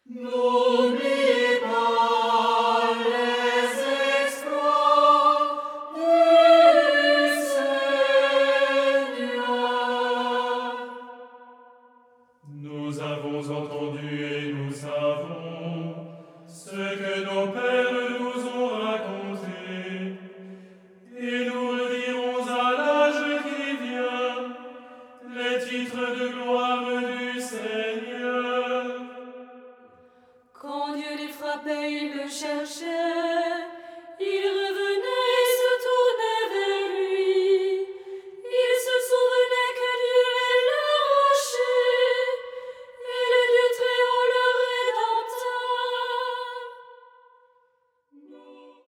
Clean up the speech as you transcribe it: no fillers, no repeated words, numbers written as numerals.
N'oublie pas les exploits du Seigneur. Nous avons entendu et nous savons ce que nos pères nous ont raconté, et nous redirons à l'âge qui vient les titres de gloire